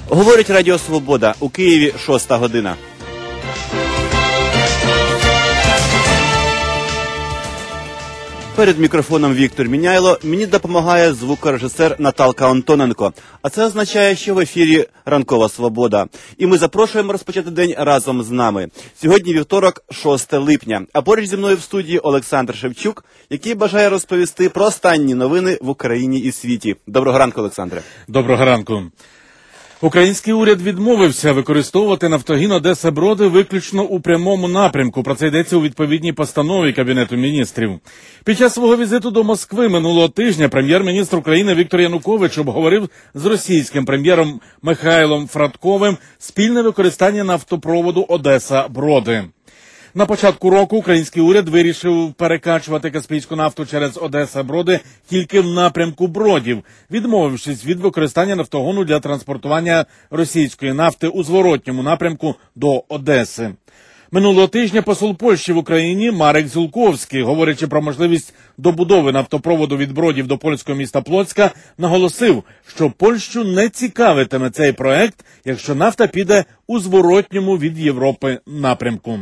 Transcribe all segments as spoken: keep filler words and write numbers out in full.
Говорить Радіо Свобода. У Києві шоста година. Перед мікрофоном Віктор Міняйло, мені допомагає звукорежисер Наталка Антоненко. А це означає, що в ефірі Ранкова Свобода. І ми запрошуємо розпочати день разом з нами. Сьогодні вівторок, шосте липня. А поруч зі мною в студії Олександр Шевчук, який бажає розповісти про останні новини в Україні і світі. Доброго ранку, Олександре. Доброго ранку. Український уряд відмовився використовувати нафтогін Одеса-Броди виключно у прямому напрямку. Про це йдеться у відповідній постанові Кабінету міністрів. Під час свого візиту до Москви минулого тижня прем'єр-міністр України Віктор Янукович обговорив з російським прем'єром Михайлом Фрадковим спільне використання нафтопроводу Одеса-Броди. На початку року український уряд вирішив перекачувати каспійську нафту через Одеса-Броди тільки в напрямку Бродів, відмовившись від використання нафтогону для транспортування російської нафти у зворотньому напрямку до Одеси. Минулого тижня посол Польщі в Україні Марек Зілковський, говорячи про можливість добудови нафтопроводу від Бродів до польського міста Плоцька, наголосив, що Польщу не цікавитиме цей проект, якщо нафта піде у зворотньому від Європи напрямку.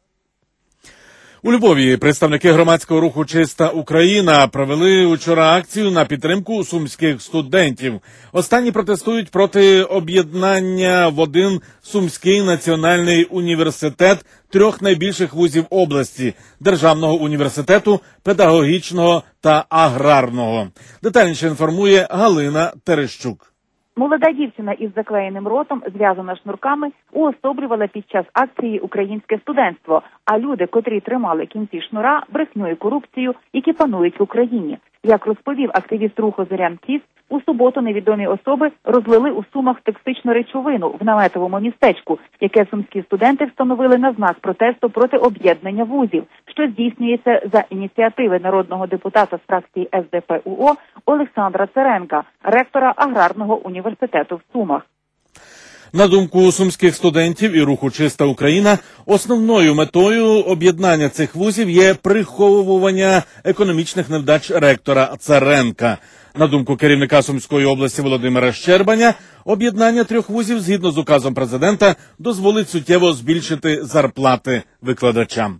У Львові представники громадського руху «Чиста Україна» провели вчора акцію на підтримку сумських студентів. Останні протестують проти об'єднання в один Сумський національний університет трьох найбільших вузів області – Державного університету, педагогічного та аграрного. Детальніше інформує Галина Терещук. Молода дівчина із заклеєним ротом, зв'язана шнурками, уособлювала під час акції українське студентство, а люди, котрі тримали кінці шнура, брехню і корупцію, які панують в Україні. Як розповів активіст руху «Зорян Тіс», у суботу невідомі особи розлили у Сумах токсичну речовину в наметовому містечку, яке сумські студенти встановили на знак протесту проти об'єднання вузів, що здійснюється за ініціативи народного депутата з фракції ес де пе у о Олександра Церенка, ректора аграрного університету в Сумах. На думку сумських студентів і руху «Чиста Україна», основною метою об'єднання цих вузів є приховування економічних невдач ректора Церенка. На думку керівника Сумської області Володимира Щербаня, об'єднання трьох вузів згідно з указом президента дозволить суттєво збільшити зарплати викладачам.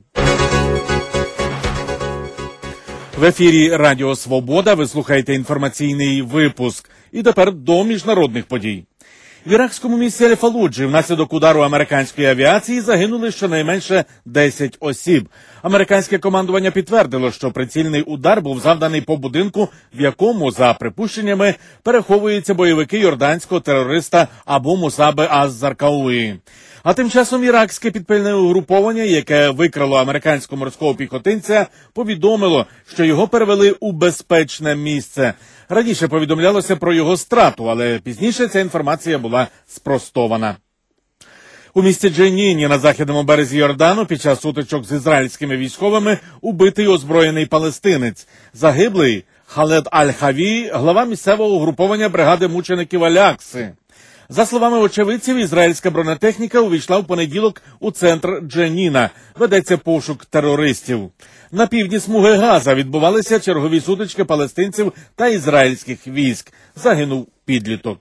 В ефірі Радіо Свобода ви слухаєте інформаційний випуск. І тепер до міжнародних подій. В іракському місті Аль-Фалуджі внаслідок удару американської авіації загинули щонайменше десять осіб. Американське командування підтвердило, що прицільний удар був завданий по будинку, в якому, за припущеннями, переховуються бойовики йорданського терориста Абу Мусаби аз-Заркауї. А тим часом іракське підпільне угруповання, яке викрало американського морського піхотинця, повідомило, що його перевели у безпечне місце. Раніше повідомлялося про його страту, але пізніше ця інформація була спростована. У місті Дженіні на західному березі Йордану під час сутичок з ізраїльськими військовими убитий озброєний палестинець. Загиблий Халед Аль-Хаві, глава місцевого угруповання бригади мучеників Алякси. За словами очевидців, ізраїльська бронетехніка увійшла в понеділок у центр Дженіна. Ведеться пошук терористів. На півдні смуги Газа відбувалися чергові сутички палестинців та ізраїльських військ. Загинув підліток.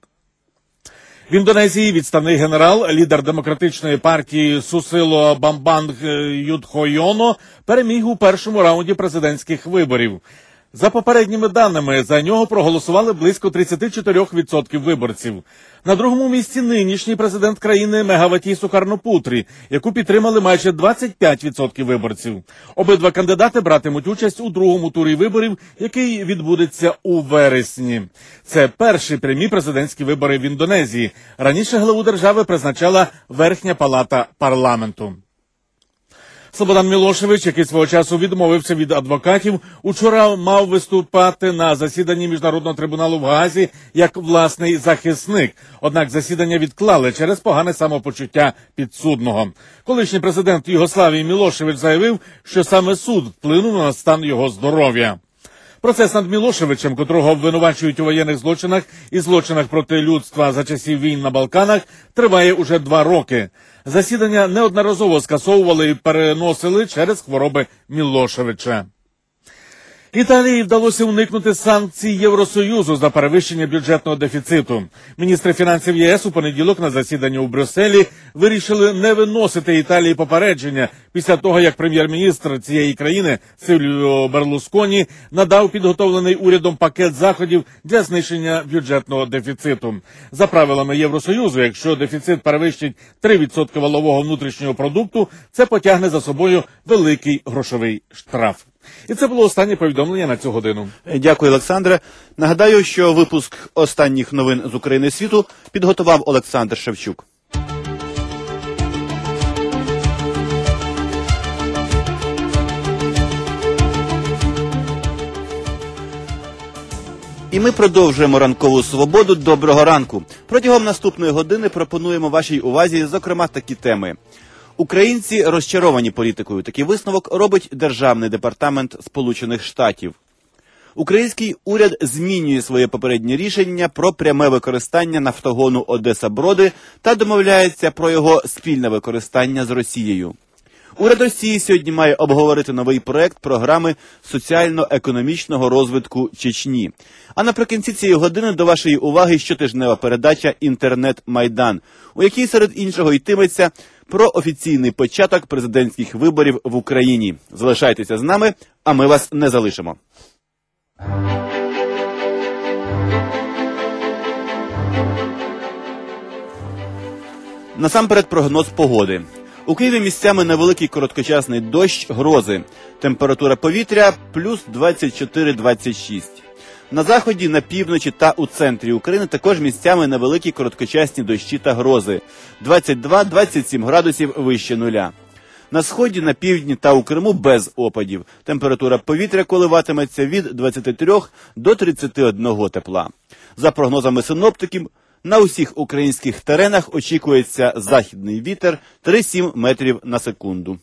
В Індонезії відставний генерал, лідер демократичної партії Сусило Бамбанг Юдхойоно, переміг у першому раунді президентських виборів. За попередніми даними, за нього проголосували близько тридцять чотири відсотки виборців. На другому місці нинішній президент країни Мегаваті Сукарнопутрі, яку підтримали майже двадцять п'ять відсотків виборців. Обидва кандидати братимуть участь у другому турі виборів, який відбудеться у вересні. Це перші прямі президентські вибори в Індонезії. Раніше главу держави призначала Верхня палата парламенту. Слободан Мілошевич, який свого часу відмовився від адвокатів, учора мав виступати на засіданні Міжнародного трибуналу в Гаазі як власний захисник. Однак засідання відклали через погане самопочуття підсудного. Колишній президент Югославії Мілошевич заявив, що саме суд вплинув на стан його здоров'я. Процес над Мілошевичем, котрого обвинувачують у воєнних злочинах і злочинах проти людства за часів війн на Балканах, триває уже два роки. Засідання неодноразово скасовували і переносили через хвороби Мілошевича. Італії вдалося уникнути санкцій Євросоюзу за перевищення бюджетного дефіциту. Міністри фінансів ЄС у понеділок на засіданні у Брюсселі вирішили не виносити Італії попередження після того, як прем'єр-міністр цієї країни Сильвіо Берлусконі надав підготовлений урядом пакет заходів для знищення бюджетного дефіциту. За правилами Євросоюзу, якщо дефіцит перевищить три відсотки валового внутрішнього продукту, це потягне за собою великий грошовий штраф. І це було останнє повідомлення на цю годину. Дякую, Олександре. Нагадаю, що випуск останніх новин з України і світу підготував Олександр Шевчук. І ми продовжуємо ранкову свободу. Доброго ранку. Протягом наступної години пропонуємо вашій увазі, зокрема, такі теми. Українці розчаровані політикою. Такий висновок робить Державний департамент Сполучених Штатів. Український уряд змінює своє попереднє рішення про пряме використання нафтогону Одеса-Броди та домовляється про його спільне використання з Росією. Уряд Росії сьогодні має обговорити новий проект програми соціально-економічного розвитку Чечні. А наприкінці цієї години до вашої уваги щотижнева передача «Інтернет-Майдан», у якій серед іншого йтиметься про офіційний початок президентських виборів в Україні. Залишайтеся з нами, а ми вас не залишимо. Насамперед прогноз погоди. У Києві місцями невеликий короткочасний дощ, грози. Температура повітря – плюс двадцять чотири - двадцять шість. На заході, на півночі та у центрі України також місцями невеликі короткочасні дощі та грози. двадцять два - двадцять сім градусів вище нуля. На сході, на півдні та у Криму без опадів. Температура повітря коливатиметься від двадцяти трьох до тридцяти одного тепла. За прогнозами синоптиків, на усіх українських теренах очікується західний вітер три - сім метрів на секунду.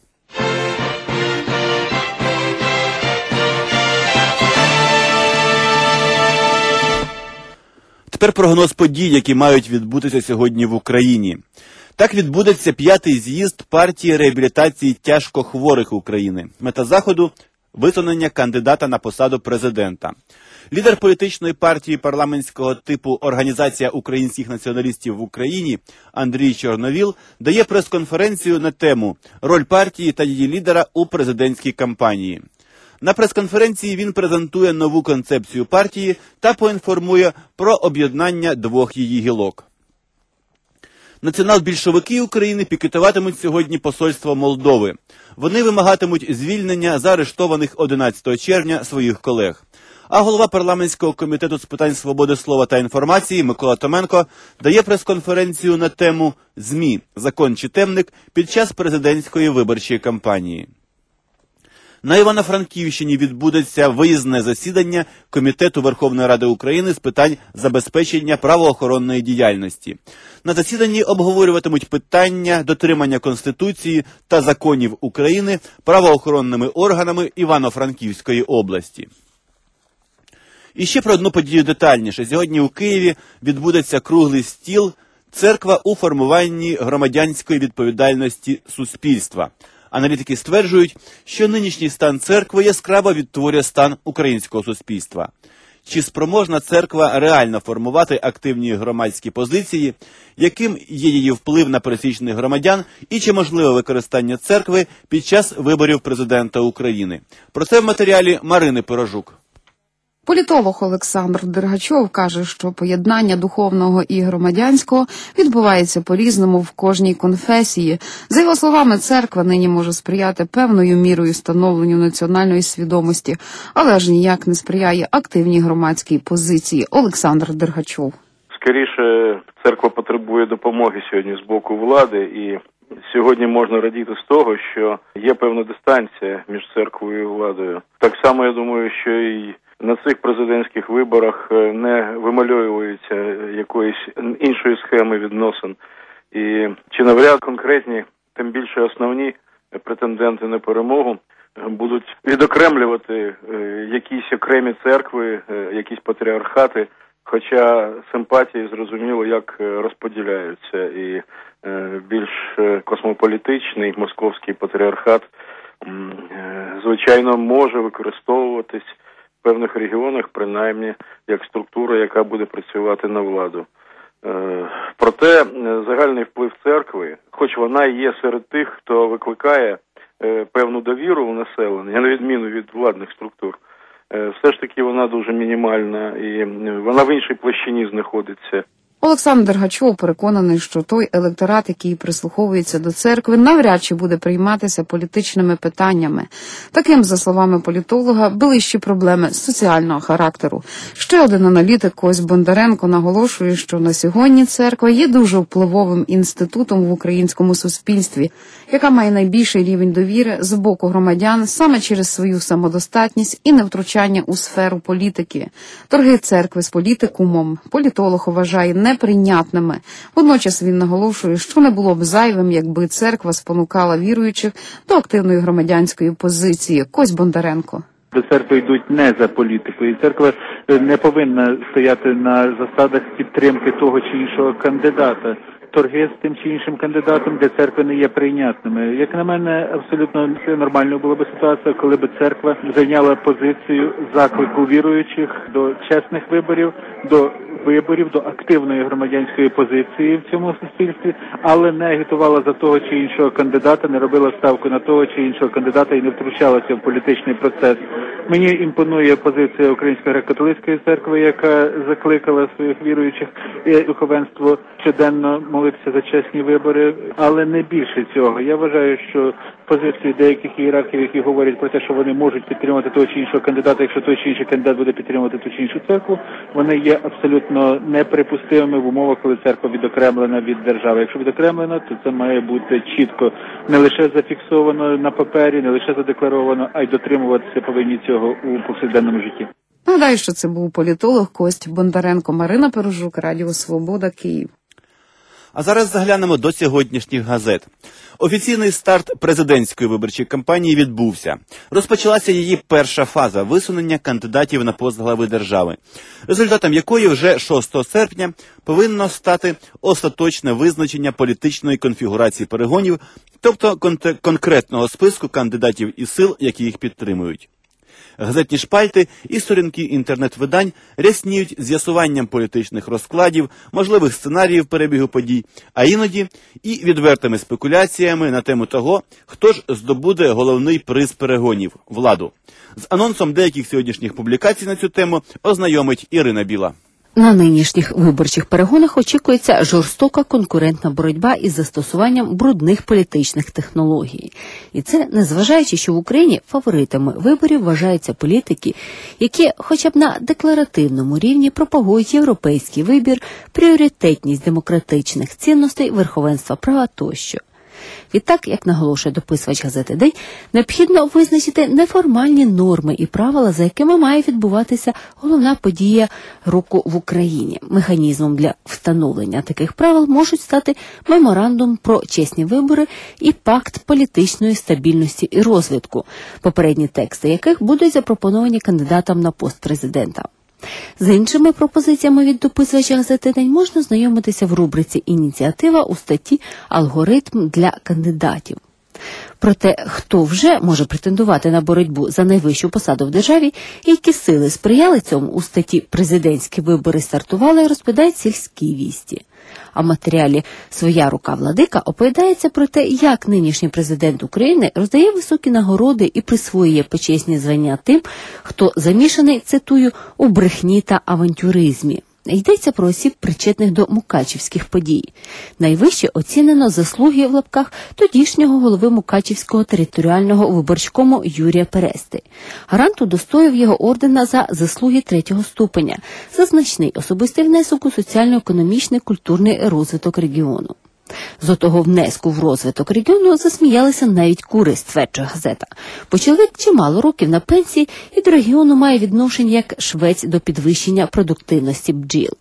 Тепер прогноз подій, які мають відбутися сьогодні в Україні. Так відбудеться п'ятий з'їзд партії реабілітації тяжкохворих України. Мета заходу – висунення кандидата на посаду президента. Лідер політичної партії парламентського типу «Організація українських націоналістів в Україні» Андрій Чорновіл дає прес-конференцію на тему «Роль партії та її лідера у президентській кампанії». На прес-конференції він презентує нову концепцію партії та поінформує про об'єднання двох її гілок. Націонал-більшовики України пікетуватимуть сьогодні посольство Молдови. Вони вимагатимуть звільнення заарештованих одинадцятого червня своїх колег. А голова парламентського комітету з питань свободи слова та інформації Микола Томенко дає прес-конференцію на тему «ЗМІ. Закон чи темник» під час президентської виборчої кампанії. На Івано-Франківщині відбудеться виїзне засідання Комітету Верховної Ради України з питань забезпечення правоохоронної діяльності. На засіданні обговорюватимуть питання дотримання Конституції та законів України правоохоронними органами Івано-Франківської області. І ще про одну подію детальніше. Сьогодні у Києві відбудеться круглий стіл «Церква у формуванні громадянської відповідальності суспільства». Аналітики стверджують, що нинішній стан церкви яскраво відтворює стан українського суспільства. Чи спроможна церква реально формувати активні громадські позиції, яким є її вплив на пересічних громадян і чи можливе використання церкви під час виборів президента України? Про це в матеріалі Марини Пирожук. Політолог Олександр Дергачов каже, що поєднання духовного і громадянського відбувається по-різному в кожній конфесії. За його словами, церква нині може сприяти певною мірою становленню національної свідомості, але ж ніяк не сприяє активній громадській позиції. Олександр Дергачов. Скоріше, церква потребує допомоги сьогодні з боку влади, і сьогодні можна радіти з того, що є певна дистанція між церквою і владою. Так само, я думаю, що і на цих президентських виборах не вимальовується якоїсь іншої схеми відносин. І чи навряд конкретні, тим більше основні претенденти на перемогу будуть відокремлювати якісь окремі церкви, якісь патріархати, хоча симпатії зрозуміло, як розподіляються. І більш космополітичний московський патріархат, звичайно, може використовуватись в певних регіонах, принаймні, як структура, яка буде працювати на владу. Проте загальний вплив церкви, хоч вона є серед тих, хто викликає певну довіру у населення, на відміну від владних структур, все ж таки вона дуже мінімальна і вона в іншій площині знаходиться. Олександр Дергачов переконаний, що той електорат, який прислуховується до церкви, навряд чи буде прийматися політичними питаннями. Таким, за словами політолога, ближчі проблеми соціального характеру. Ще один аналітик Кось Бондаренко наголошує, що на сьогодні церква є дуже впливовим інститутом в українському суспільстві, яка має найбільший рівень довіри з боку громадян саме через свою самодостатність і невтручання у сферу політики. Торги церкви з політикумом політолог вважає не неприйнятними. Водночас він наголошує, що не було б зайвим, якби церква спонукала віруючих до активної громадянської позиції. Кось Бондаренко. До церкви йдуть не за політикою. Церква не повинна стояти на засадах підтримки того чи іншого кандидата. Торги з тим чи іншим кандидатом для церкви не є прийнятними. Як на мене, абсолютно нормальною була б ситуація, коли б церква зайняла позицію заклику віруючих до чесних виборів, до виборів, до активної громадянської позиції в цьому суспільстві, але не агітувала за того чи іншого кандидата, не робила ставку на того чи іншого кандидата і не втручалася в політичний процес. Мені імпонує позиція Української греко-католицької церкви, яка закликала своїх віруючих і духовенство щоденно молитися за чесні вибори, але не більше цього. Я вважаю, що позиції деяких ієрархів, які говорять про те, що вони можуть підтримувати того чи іншого кандидата, якщо той чи інший кандидат буде підтримувати ту чи іншу церкву, вони є абсолютно неприпустимими в умовах, коли церква відокремлена від держави. Якщо відокремлена, то це має бути чітко не лише зафіксовано на папері, не лише задекларовано, а й дотримуватися повинні цього у повсякденному житті. Нагадаю, що це був політолог Кость Бондаренко. Марина Пережук, Радіо Свобода, Київ. А зараз заглянемо до сьогоднішніх газет. Офіційний старт президентської виборчої кампанії відбувся. Розпочалася її перша фаза – висунення кандидатів на пост глави держави, результатом якої вже шостого серпня повинно стати остаточне визначення політичної конфігурації перегонів, тобто кон- конкретного списку кандидатів і сил, які їх підтримують. Газетні шпальти і сторінки інтернет-видань рясніють з'ясуванням політичних розкладів, можливих сценаріїв перебігу подій, а іноді і відвертими спекуляціями на тему того, хто ж здобуде головний приз перегонів – владу. З анонсом деяких сьогоднішніх публікацій на цю тему ознайомить Ірина Біла. На нинішніх виборчих перегонах очікується жорстока конкурентна боротьба із застосуванням брудних політичних технологій. І це незважаючи, що в Україні фаворитами виборів вважаються політики, які хоча б на декларативному рівні пропагують європейський вибір, пріоритетність демократичних цінностей, верховенства права тощо. Відтак, як наголошує дописувач газети «День», необхідно визначити неформальні норми і правила, за якими має відбуватися головна подія року в Україні. Механізмом для встановлення таких правил можуть стати меморандум про чесні вибори і пакт політичної стабільності і розвитку, попередні тексти яких будуть запропоновані кандидатам на пост президента. З іншими пропозиціями від дописувача газети «День» можна знайомитися в рубриці «Ініціатива» у статті «Алгоритм для кандидатів». Про те, хто вже може претендувати на боротьбу за найвищу посаду в державі і які сили сприяли цьому, у статті «Президентські вибори стартували», розповідають «Сільські вісті». А в матеріалі «Своя рука владика» оповідається про те, як нинішній президент України роздає високі нагороди і присвоює почесні звання тим, хто замішаний, цитую, у брехні та авантюризмі. Йдеться про осіб, причетних до мукачівських подій. Найвище оцінено заслуги в лапках тодішнього голови Мукачівського територіального виборчкому Юрія Перести. Гарант удостоїв його ордена за заслуги третього ступеня, за значний особистий внесок у соціально-економічний культурний розвиток регіону. З отого внеску в розвиток регіону засміялися навіть кури, стверджує газета. Бо чоловік чимало років на пенсії і до регіону має відношення як швець до підвищення продуктивності бджіл.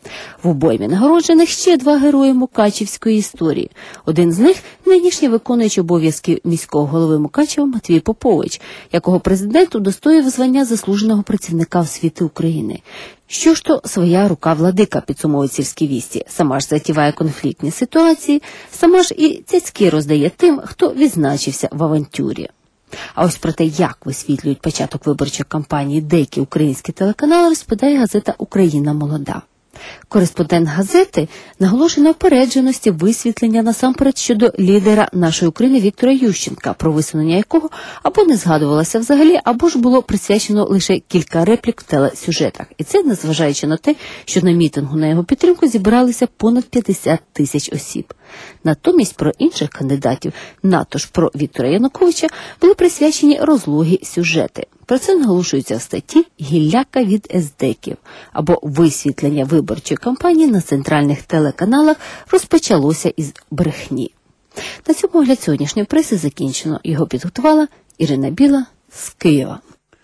В обоймі нагороджених ще два герої мукачівської історії. Один з них – нинішній виконуючий обов'язки міського голови Мукачева Матвій Попович, якого президент удостоїв звання заслуженого працівника освіти України. Що ж то своя рука владика, підсумовують «Сільські вісті». Сама ж затіває конфліктні ситуації, сама ж і цяцьки роздає тим, хто відзначився в авантюрі. А ось про те, як висвітлюють початок виборчої кампанії деякі українські телеканали, розповідає газета «Україна молода». Кореспондент газети наголошує на упередженості висвітлення насамперед щодо лідера нашої України Віктора Ющенка, про висунення якого або не згадувалося взагалі, або ж було присвячено лише кілька реплік в телесюжетах. І це незважаючи на те, що на мітингу на його підтримку зібралися понад п'ятдесят тисяч осіб. Натомість про інших кандидатів, надто ж про Віктора Януковича, були присвячені розлогі сюжети. Про це наголошується в статті «Гілляка від ездеків» або «Висвітлення виборчої кампанії на центральних телеканалах розпочалося із брехні». На цьому огляд сьогоднішньої преси закінчено. Його підготувала Ірина Біла з Києва.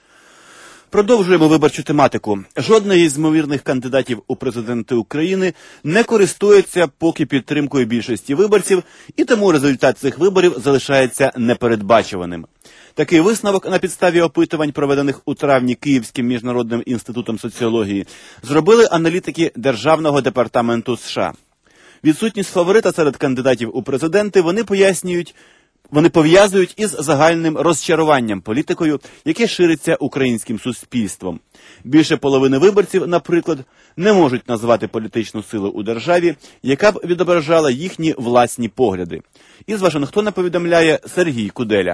Продовжуємо виборчу тематику. Жодний із ймовірних кандидатів у президенти України не користується поки підтримкою більшості виборців, і тому результат цих виборів залишається непередбачуваним. Такий висновок на підставі опитувань, проведених у травні Київським міжнародним інститутом соціології, зробили аналітики Державного департаменту США. Відсутність фаворита серед кандидатів у президенти вони пояснюють, Вони пов'язують із загальним розчаруванням політикою, яке шириться українським суспільством. Більше половини виборців, наприклад, не можуть назвати політичну силу у державі, яка б відображала їхні власні погляди. Із Вашингтона повідомляє Сергій Куделя.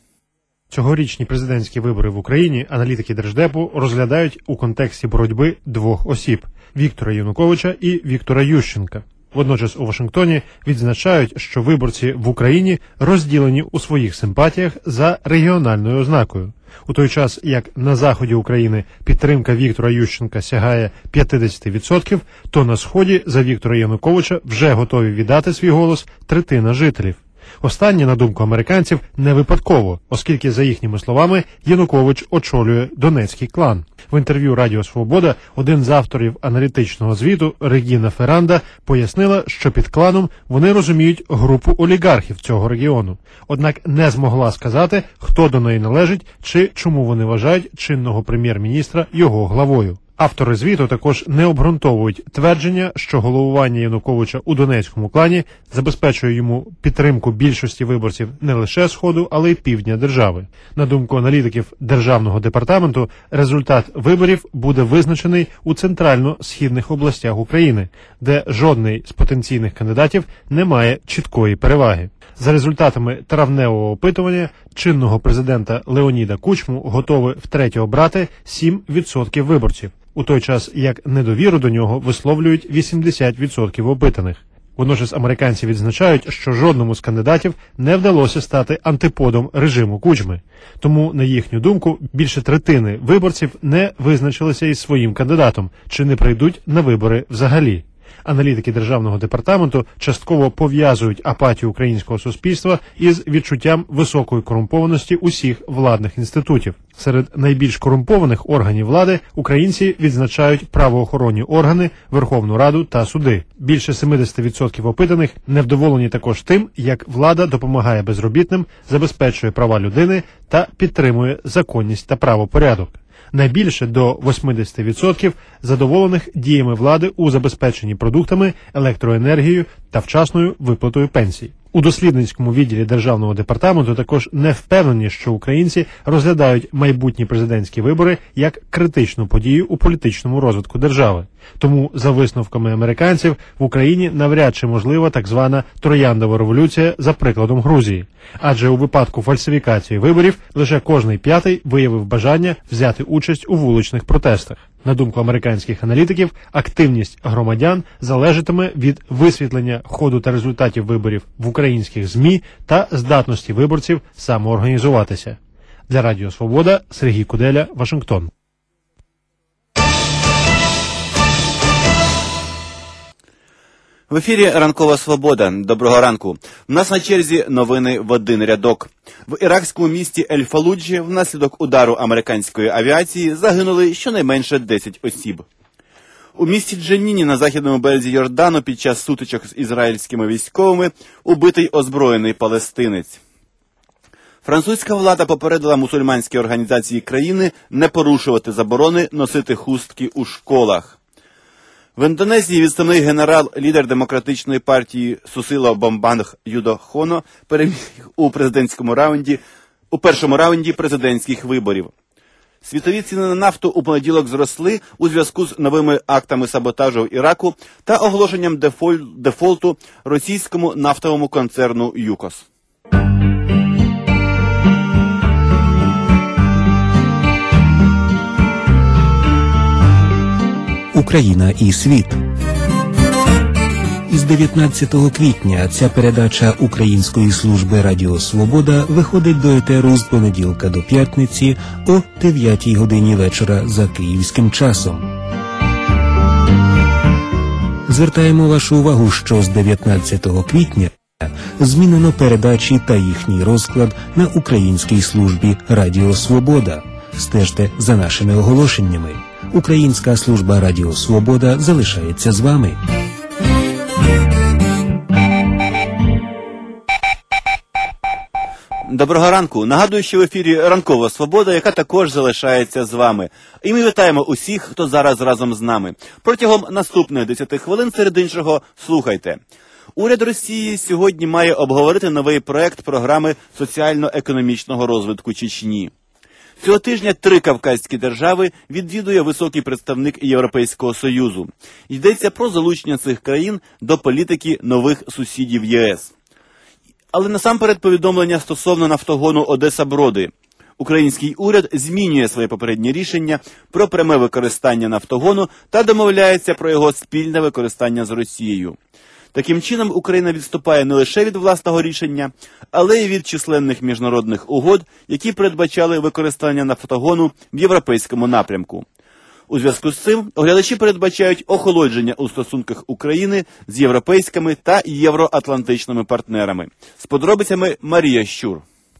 Цьогорічні президентські вибори в Україні аналітики Держдепу розглядають у контексті боротьби двох осіб – Віктора Януковича і Віктора Ющенка. Водночас у Вашингтоні відзначають, що виборці в Україні розділені у своїх симпатіях за регіональною ознакою. У той час, як на заході України підтримка Віктора Ющенка сягає п'ятдесят відсотків, то на сході за Віктора Януковича вже готові віддати свій голос третина жителів. Останнє, на думку американців, не випадково, оскільки, за їхніми словами, Янукович очолює Донецький клан. В інтерв'ю Радіо Свобода один з авторів аналітичного звіту, Регіна Ферранда, пояснила, що під кланом вони розуміють групу олігархів цього регіону. Однак не змогла сказати, хто до неї належить чи чому вони вважають чинного прем'єр-міністра його главою. Автори звіту також не обґрунтовують твердження, що головування Януковича у Донецькому клані забезпечує йому підтримку більшості виборців не лише Сходу, але й півдня держави. На думку аналітиків Державного департаменту, результат виборів буде визначений у центрально-східних областях України, де жодний з потенційних кандидатів не має чіткої переваги. За результатами травневого опитування чинного президента Леоніда Кучму готові втретє обрати сім відсотків виборців, у той час як недовіру до нього висловлюють вісімдесят відсотків опитаних. Водночас американці відзначають, що жодному з кандидатів не вдалося стати антиподом режиму Кучми. Тому, на їхню думку, більше третини виборців не визначилися із своїм кандидатом, чи не прийдуть на вибори взагалі. Аналітики Державного департаменту частково пов'язують апатію українського суспільства із відчуттям високої корумпованості усіх владних інститутів. Серед найбільш корумпованих органів влади українці відзначають правоохоронні органи, Верховну Раду та суди. Більше сімдесят відсотків опитаних невдоволені також тим, як влада допомагає безробітним, забезпечує права людини та підтримує законність та правопорядок. Найбільше до вісімдесят відсотків задоволених діями влади у забезпеченні продуктами, електроенергією та вчасною виплатою пенсій. У дослідницькому відділі Державного департаменту також не впевнені, що українці розглядають майбутні президентські вибори як критичну подію у політичному розвитку держави. Тому, за висновками американців, в Україні навряд чи можлива так звана трояндова революція за прикладом Грузії. Адже у випадку фальсифікації виборів лише кожний п'ятий виявив бажання взяти участь у вуличних протестах. На думку американських аналітиків, активність громадян залежатиме від висвітлення ходу та результатів виборів в українських ЗМІ та здатності виборців самоорганізуватися. Для Радіо Свобода, Сергій Куделя, Вашингтон. В ефірі «Ранкова Свобода». Доброго ранку. У нас на черзі новини в один рядок. В іракському місті Ель-Фалуджі внаслідок удару американської авіації загинули щонайменше десять осіб. У місті Дженіні на західному березі Йордану під час сутичок з ізраїльськими військовими убитий озброєний палестинець. Французька влада попередила мусульманські організації країни не порушувати заборони носити хустки у школах. В Індонезії відставний генерал, лідер демократичної партії Сусило Бамбанг Юдо Хоно переміг у президентському раунді у першому раунді президентських виборів. Світові ціни на нафту у понеділок зросли у зв'язку з новими актами саботажу в Іраку та оголошенням дефоль- дефолту російському нафтовому концерну «ЮКОС». Україна і світ. Із дев'ятнадцятого квітня ця передача Української служби Радіо Свобода виходить до етеру з понеділка до п'ятниці о дев'ятій годині вечора за київським часом. Звертаємо вашу увагу, що з дев'ятнадцятого квітня змінено передачі та їхній розклад на Українській службі Радіо Свобода. Стежте за нашими оголошеннями. Українська служба Радіо Свобода залишається з вами. Доброго ранку. Нагадую, що в ефірі «Ранкова Свобода», яка також залишається з вами. І ми вітаємо усіх, хто зараз разом з нами. Протягом наступних десяти хвилин, серед іншого, слухайте. Уряд Росії сьогодні має обговорити новий проект програми соціально-економічного розвитку Чечні. Цього тижня три кавказькі держави відвідує високий представник Європейського Союзу. Йдеться про залучення цих країн до політики нових сусідів ЄС. Але насамперед повідомлення стосовно нафтогону Одеса-Броди. Український уряд змінює своє попереднє рішення про пряме використання нафтогону та домовляється про його спільне використання з Росією. Таким чином, Україна відступає не лише від власного рішення, але й від численних міжнародних угод, які передбачали використання нафтогону в європейському напрямку. У зв'язку з цим оглядачі передбачають охолодження у стосунках України з європейськими та євроатлантичними партнерами. З подробицями Марія Щур.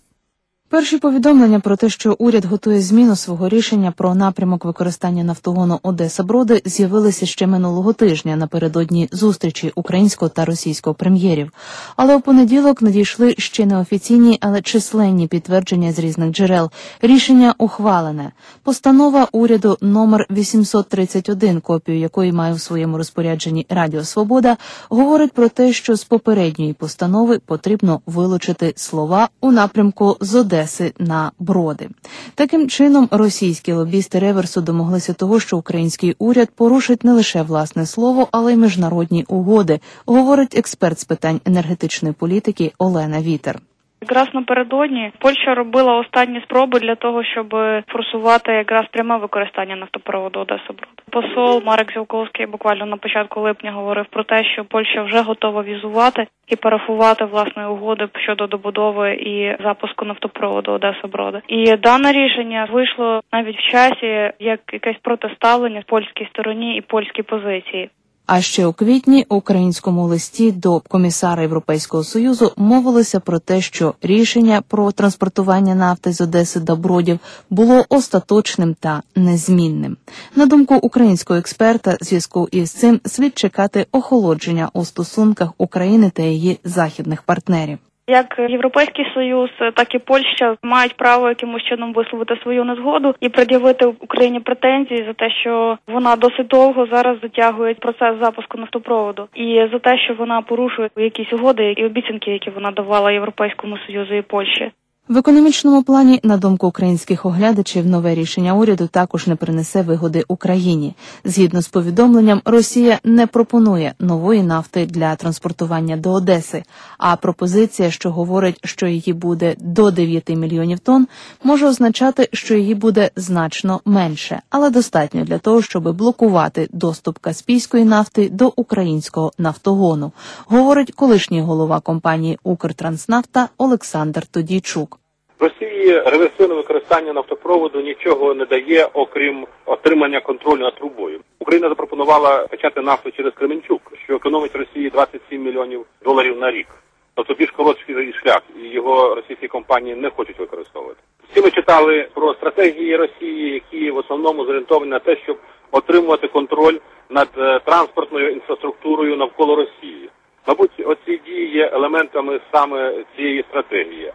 Перші повідомлення про те, що уряд готує зміну свого рішення про напрямок використання нафтогону Одеса-Броди, з'явилися ще минулого тижня напередодні зустрічі українського та російського прем'єрів. Але у понеділок надійшли ще неофіційні, але численні підтвердження з різних джерел. Рішення ухвалене. Постанова уряду номер вісімсот тридцять один, копію якої має в своєму розпорядженні Радіо Свобода, говорить про те, що з попередньої постанови потрібно вилучити слова у напрямку з Одеси на Броди. Таким чином, російські лобісти реверсу домоглися того, що український уряд порушить не лише власне слово, але й міжнародні угоди, говорить експерт з питань енергетичної політики Олена Вітер. Якраз напередодні Польща робила останні спроби для того, щоб форсувати якраз пряме використання нафтопроводу Одеса-Броди. Посол Марек Зілковський буквально на початку липня говорив про те, що Польща вже готова візувати і парафувати власне угоди щодо добудови і запуску нафтопроводу Одеса-Броди. І дане рішення вийшло навіть в часі як якесь протиставлення в польській стороні і польській позиції. А ще у квітні у українському листі до комісара Європейського Союзу мовилося про те, що рішення про транспортування нафти з Одеси до Бродів було остаточним та незмінним. На думку українського експерта, в зв'язку із цим слід чекати охолодження у стосунках України та її західних партнерів. Як Європейський Союз, так і Польща мають право якимось чином висловити свою незгоду і пред'явити Україні претензії за те, що вона досить довго зараз затягує процес запуску нафтопроводу, і за те, що вона порушує якісь угоди і обіцянки, які вона давала Європейському Союзу і Польщі. В економічному плані, на думку українських оглядачів, нове рішення уряду також не принесе вигоди Україні. Згідно з повідомленням, Росія не пропонує нової нафти для транспортування до Одеси, а пропозиція, що говорить, що її буде до дев'яти мільйонів тонн, може означати, що її буде значно менше, але достатньо для того, щоб блокувати доступ каспійської нафти до українського нафтогону, говорить колишній голова компанії «Укртранснафта» Олександр Тодійчук. Росії реверсивне використання нафтопроводу нічого не дає, окрім отримання контролю над трубою. Україна запропонувала качати нафту через Кременчук, що економить Росії двадцять сім мільйонів доларів на рік. Тобто більш короткий шлях, і його російські компанії не хочуть використовувати. Всі ми читали про стратегії Росії, які в основному зорієнтовані на те, щоб отримувати контроль над транспортною інфраструктурою навколо Росії. Мабуть, оці дії є елементами саме цієї стратегії.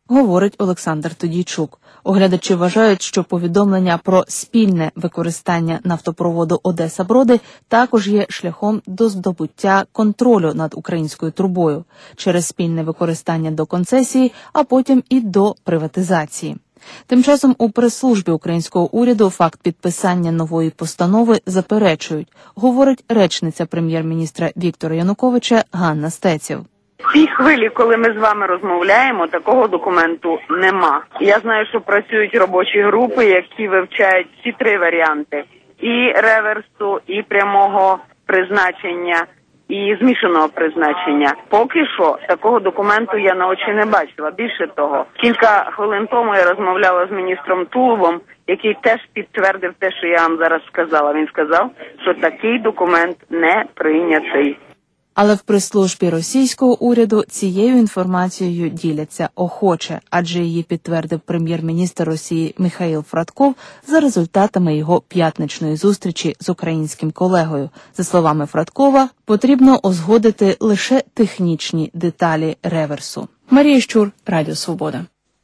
говорить Олександр Тодійчук. Оглядачі вважають, що повідомлення про спільне використання нафтопроводу Одеса-Броди також є шляхом до здобуття контролю над українською трубою через спільне використання до концесії, а потім і до приватизації. Тим часом у прес-службі українського уряду факт підписання нової постанови заперечують, говорить речниця прем'єр-міністра Віктора Януковича Ганна Стеців. В цій хвилі, коли ми з вами розмовляємо, такого документу нема. Я знаю, що працюють робочі групи, які вивчають всі три варіанти. І реверсу, і прямого призначення, і змішаного призначення. Поки що такого документу я на очі не бачила. Більше того, кілька хвилин тому я розмовляла з міністром Тулубом, який теж підтвердив те, що я вам зараз сказала. Він сказав, що такий документ не прийнятий. Але в прес-службі російського уряду цією інформацією діляться охоче, адже її підтвердив прем'єр-міністр Росії Михаїл Фрадков за результатами його п'ятничної зустрічі з українським колегою. За словами Фрадкова, потрібно узгодити лише технічні деталі реверсу. Марія Щур, Радіо Свобода.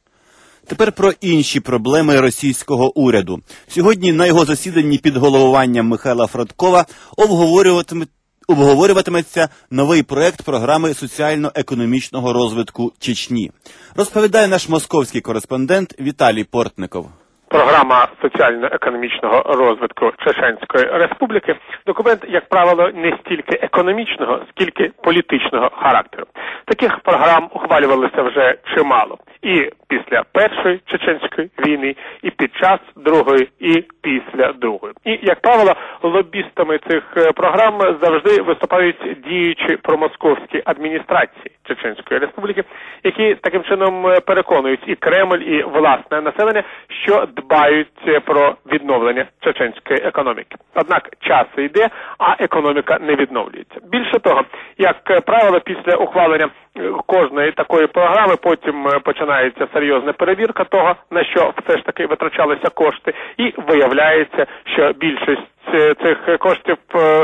Тепер про інші проблеми російського уряду. Сьогодні на його засіданні під головуванням Михайла Фрадкова обговорюватимуть Обговорюватиметься новий проект програми соціально-економічного розвитку Чечні. Розповідає наш московський кореспондент Віталій Портников. Програма соціально-економічного розвитку Чеченської Республіки – документ, як правило, не стільки економічного, скільки політичного характеру. Таких програм ухвалювалося вже чимало. І після Першої Чеченської війни, і під час Другої, і після Другої. І, як правило, лобістами цих програм завжди виступають діючі промосковські адміністрації Чеченської Республіки, які таким чином переконують і Кремль, і власне населення, що дбають про відновлення чеченської економіки. Однак час йде, а економіка не відновлюється. Більше того, як правило, після ухвалення кожної такої програми потім починається серйозна перевірка того, на що все ж таки витрачалися кошти, і виявляється, що більшість цих коштів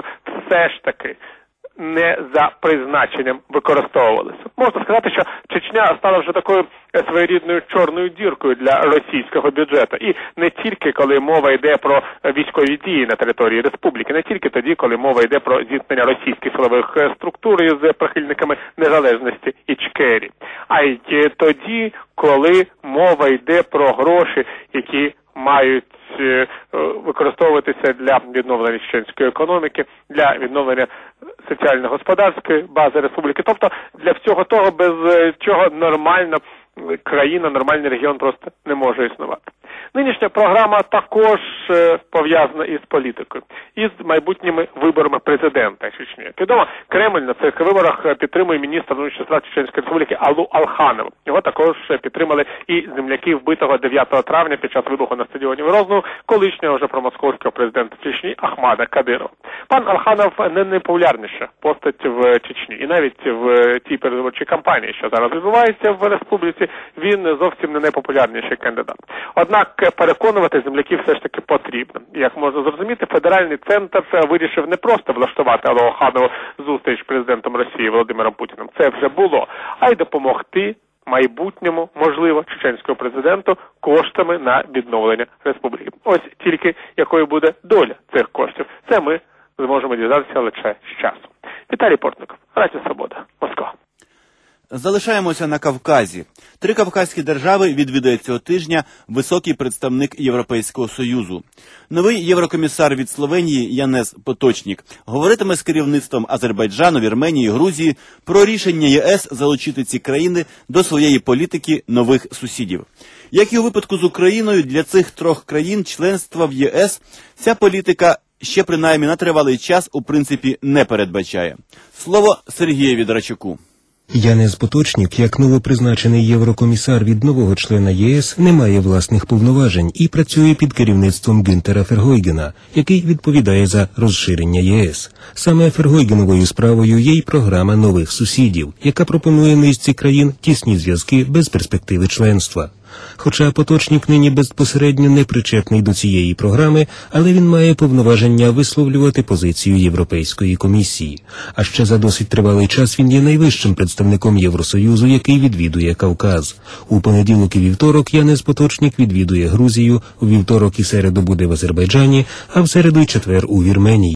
все ж таки не за призначенням використовувалися. Можна сказати, що Чечня стала вже такою своєрідною чорною діркою для російського бюджету. І не тільки, коли мова йде про військові дії на території республіки, не тільки тоді, коли мова йде про зіткнення російських силових структур із прихильниками незалежності Ічкерії, а й тоді, коли мова йде про гроші, які мають використовуватися для відновлення чеченської економіки, для відновлення соціально-господарської бази республіки, тобто для всього того, без чого нормальна країна, нормальний регіон просто не може існувати. Нинішня програма також пов'язана із політикою, із майбутніми виборами президента Чечні. Як відомо, Кремль на цих виборах підтримує міністра внутрішніх справ Чеченської Республіки Аллу Алханову. Його також підтримали і земляки вбитого дев'ятого травня під час вибуху на стадіоні в Грозному колишнього вже промосковського президента Чечні Ахмада Кадирова. Пан Алханов не найпопулярніша постать в Чечні. І навіть в тій передвиборчій кампанії, що зараз відбувається в республіці, він зовсім не найпопулярніший кандидат. Однак переконувати земляків все ж таки потрібно. Як можна зрозуміти, федеральний центр вирішив не просто влаштувати Аллу Алханову зустріч з президентом Росії Володимиром Путіним. Це вже було. А й допомогти майбутньому, можливо, чеченського президенту коштами на відновлення республіки. Ось тільки якою буде доля цих коштів. Це ми зможемо дізнатися лише з часу. Віталій Портников, Радіо Свобода, Москва. Залишаємося на Кавказі. Три кавказькі держави відвідає цього тижня високий представник Європейського Союзу. Новий єврокомісар від Словенії Янез Поточнік говоритиме з керівництвом Азербайджану, Вірменії і Грузії про рішення ЄС залучити ці країни до своєї політики нових сусідів. Як і у випадку з Україною, для цих трьох країн членства в ЄС ця політика ще принаймні на тривалий час у принципі не передбачає. Слово Сергієві Драчуку. Янез Поточнік, як новопризначений єврокомісар від нового члена ЄС, не має власних повноважень і працює під керівництвом Гюнтера Фергойгена, який відповідає за розширення ЄС. Саме Фергойгеновою справою є й програма нових сусідів, яка пропонує низці країн тісні зв'язки без перспективи членства. Хоча Поточнік нині безпосередньо не причетний до цієї програми, але він має повноваження висловлювати позицію Європейської комісії. А ще за досить тривалий час він є найвищим представником Євросоюзу, який відвідує Кавказ. У понеділок і вівторок Янез Поточнік відвідує Грузію, у вівторок і середу буде в Азербайджані, а в середу і четвер у Вірменії.